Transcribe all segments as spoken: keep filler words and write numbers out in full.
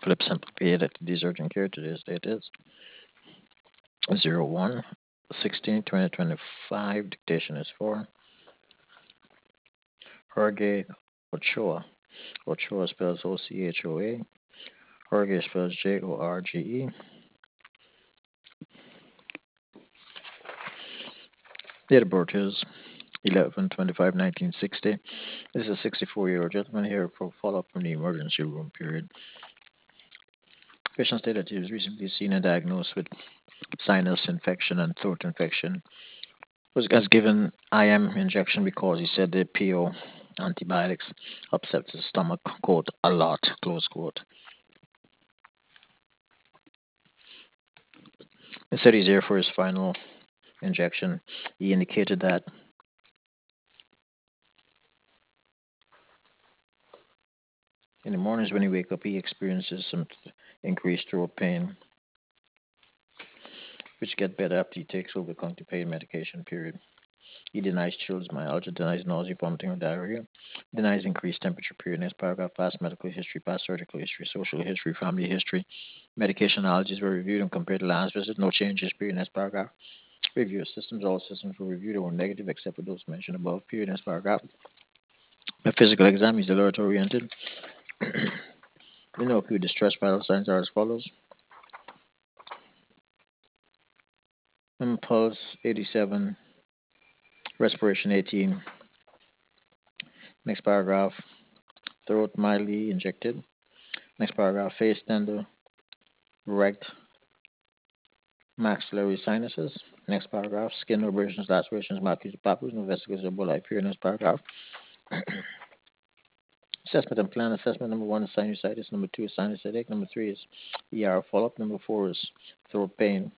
Philip Simple P that these urgent care today's date is zero one sixteen twenty twenty-five. Dictation is for Jorge Ochoa. Ochoa spells O C H O A. Jorge spells J O R G E. Date of birth is eleven twenty-five nineteen sixty. This is a sixty-four year old gentleman here for follow up from the emergency room period. Patient stated he was recently seen and diagnosed with sinus infection and throat infection. Was has given I M injection because he said the P O antibiotics upset his stomach, quote, a lot, close quote. He said he's here for his final injection. He indicated that in the mornings when he wakes up, he experiences some increased throat pain, which get better after he takes over constipated medication, period. He denies chills, myalgia, denies nausea, vomiting, or diarrhea, denies increased temperature, period. Next paragraph, past medical history, past surgical history, social history, family history. Medication allergies were reviewed and compared to last visit. No changes, period. Next paragraph. Review of systems. All systems were reviewed and were negative except for those mentioned above, period. Next paragraph. A physical exam is alert oriented. We know acute distress vital signs are as follows. Impulse eighty-seven, respiration eighteen. Next paragraph, throat mildly injected. Next paragraph, face tender, rect, maxillary sinuses. Next paragraph, skin abrasions, lacerations, macular papules, no vesicles or emboli. Period. Next paragraph. Assessment and plan. Assessment number one is sinusitis. Number two is sinus headache. Number three is E R follow-up. Number four is throat pain.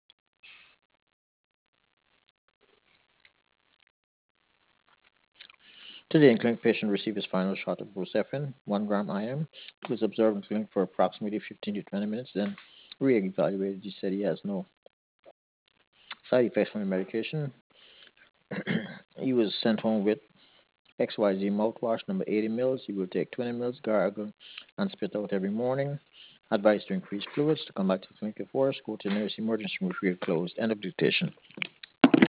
Today in clinic, patient received his final shot of Brucephin, one gram I M. He was observed in clinic for approximately fifteen to twenty minutes, then re-evaluated. He said he has no side effects from the medication. He was sent home with X Y Z mouthwash, number eighty mils. He will take twenty mils, gargle, and spit out every morning. Advised to increase fluids. To come back to the clinic for us, go to the nearest emergency room if we are closed. End of dictation.